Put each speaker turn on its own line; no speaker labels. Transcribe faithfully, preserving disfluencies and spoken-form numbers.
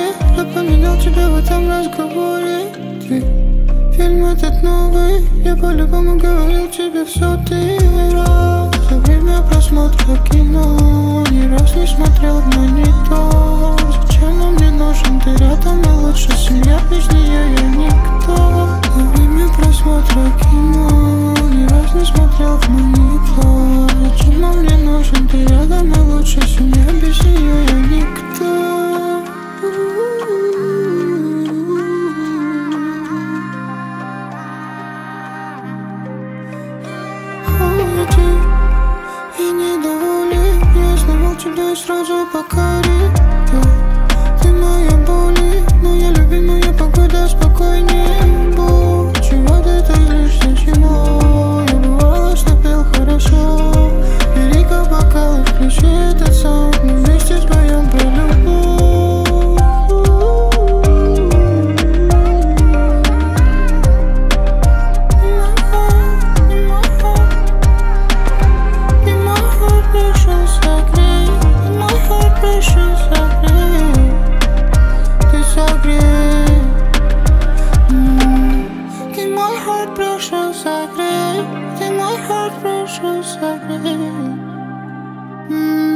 Я поменял тебя в этом разговоре. Ты, фильм этот новый, я по-любому говорил тебе в сотый раз. За время просмотра кино ни раз не смотрел в монитор. Зачем он мне нужен, ты рядом, и лучше семья, без нее я никто. За время просмотра кино ни раз не смотрел в монитор. Зачем он мне нужен, ты рядом, и лучше семья, без нее я никто. Я недоволен, я знавал тебя и сразу покорил. Ты моя боль, моя любимая погода, спокойнее будь. Чего ты так злишься, чего? Я бывало, что пел хорошо. Бери-ка бокал и включи этот саунд, мы вместе споем про любовь. Ты мой heart, прошу, согрей.